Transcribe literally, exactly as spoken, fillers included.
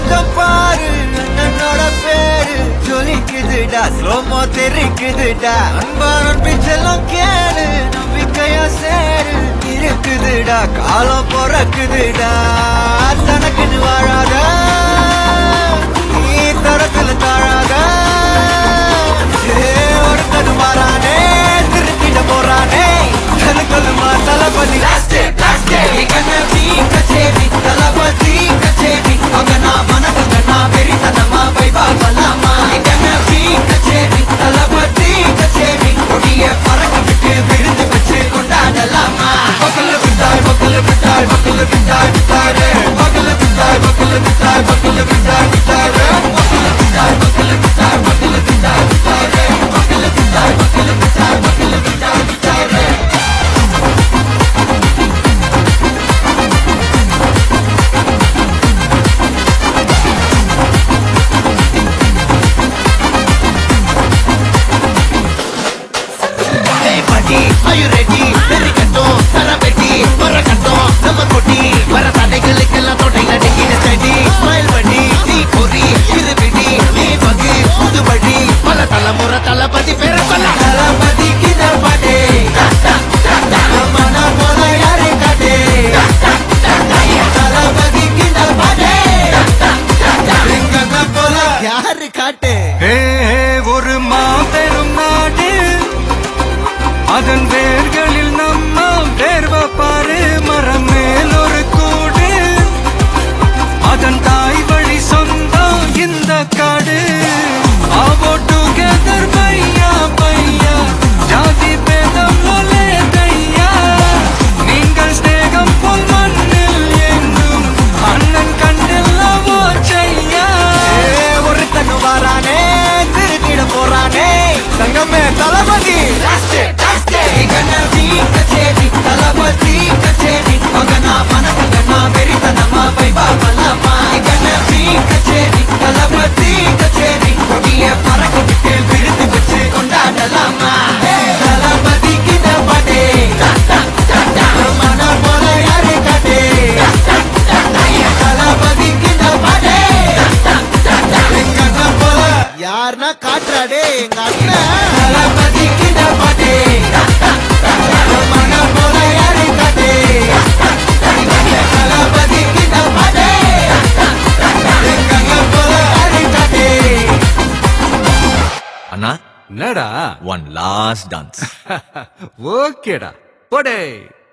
அங்க பாரு என்னோட பேரு ஜொலிக்குதுடா ஸ்லோமோ தெரிக்குதுடா அன்பான பிச்செல்லாம் கேளு நம்பிக்கையா சேரு இருக்குதுடா காலம் பிறக்குதுடா தனக்குன்னு வாழாத நீ தரத்துல தாழாத ஒருத்தது மாறானே திருத்திட போறானே கலுக்கலுமா தளபதி கச்சேரி தளபதி கச்சேரி அவனா மனகனா வெறித்தனமா வைபா பலாமா கச்சேரி தளபதி கச்சேரி கொடிய பறக்க விட்டு விருந்து வச்சு கொண்டாடலாமா பக்கல விட்டாய் பக்கல விட்டாய் பக்கல விட்டாய் விட்டாரே பக்கல விட்டாய் பக்கல விட்டாய் பக்கல விட்டாய் விட்டாரே பக்கல விட்டாய் பக்கல விட்டாய் பக்கல விட்டாய் விட்டாரே பக்கல விட்டாய் பக்கல விட்டாய் பக்கல விட்டாய் விட்டாரே Are you ready? Very good. Sara Betty, Mara Kato, Nama Koti, Mara Tade Kalikala Tote Nadi, Steady, Smile Buddy, Tea Puri, Iribidi, Lee Buggy, Udu Buddy, Pala Tala Mura Tala Pati Pera Pala Tala Pati Kita Pade, Mana Mola Yare Kade, Tala Pati Kita Pade, Ringana Pola Yare Kate. Hey, ஒரு மாபெரும் நாடு அதன் வேர்களில் நம்ம வேர்வ பாரு மரம் மேல் ஒரு கூடு அதன் தாய் வழி சொந்தம் இந்த காடு ஆவோ டுகெதர் பையா பையா ஜாதி பேதம் லோலே தையா நீங்கள் ஸ்நேகம் போல் மண்ணில் எங்கும் அண்ணன் கண்டில்லவோ செய்யா ஒரு தன்னு வாரானே திருத்திட போறானே சங்கமே தளபதி கச்சேரி தளபதி கச்சேரி மகனா மனகனா வெறித்தனமா வைபா பலாமா கச்சேரி தளபதி கச்சேரி கொடிய பறக்க விட்டு விருந்து வச்சு கொண்டாடலாமா தளபதி கிட்ட பாட்டே மன போல யாரு காட்டே தளபதி கிட்ட பாட்டே எங்க போல யாருன்னா காட்டுறாடே எங்க அண்ணன் தளபதி கிட்ட பாட்டே அண்ணா என்னடா ஒன் லாஸ்ட் டான்ஸ் ஓகேடா போடே